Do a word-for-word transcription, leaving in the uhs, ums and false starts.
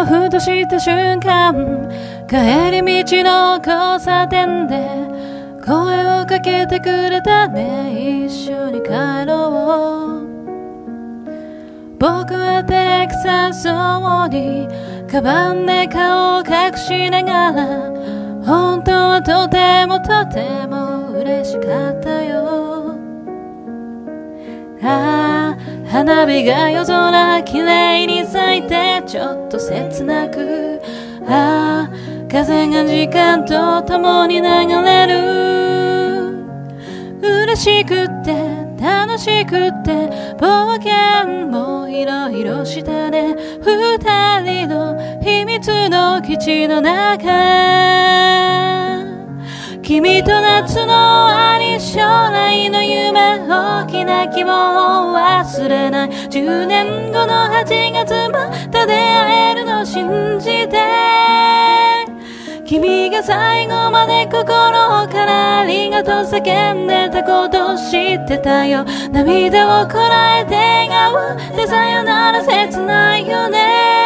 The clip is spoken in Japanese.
ふとした瞬間、帰り道の交差点で声をかけてくれたね。一緒に帰ろう。僕は照れくさそうにカバンで顔を隠しながら、本当はとてもとても嬉しかったよ。ああ、花火が夜空きれいに咲いてちょっと切なく、ああ、風が時間と共に流れる。嬉しくって楽しくって冒険もいろいろしたね。二人の秘密の基地の中、君と夏のあり将来の夢、大きな希望を忘れない。じゅうねんごのはちがつまた出会えるの信じて、君が最後まで心からありがとう叫んでたこと知ってたよ。涙をこらえて笑顔でさよなら切ないよね。